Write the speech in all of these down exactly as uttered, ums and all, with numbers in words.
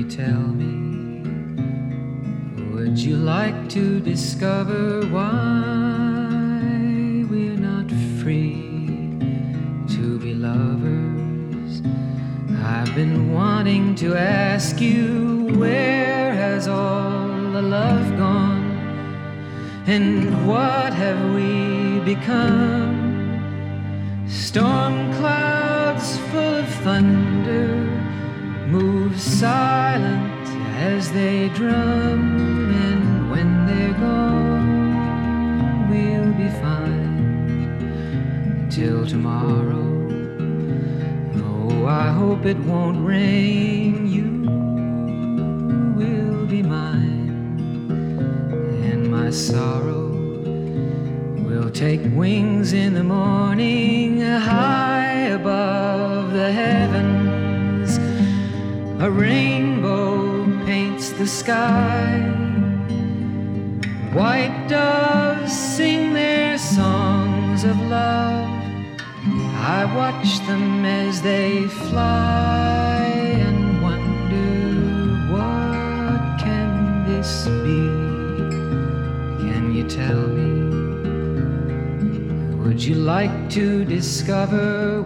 tell me, would you like to discover why we're not free to be lovers? I've been wanting to ask you, where has all the love gone? And what have we become? Storm clouds full of thunder move silent as they drum, and when they're gone, we'll be fine till tomorrow. Oh, I hope it won't rain. You will be mine, and my sorrow will take wings in the morning, high above the heavens. A rainbow paints the sky. White doves sing their songs of love. I watch them as they fly and wonder, what can this be? Can you tell me? Would you like to discover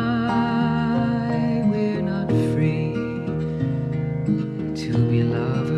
why we're not free to be lovers?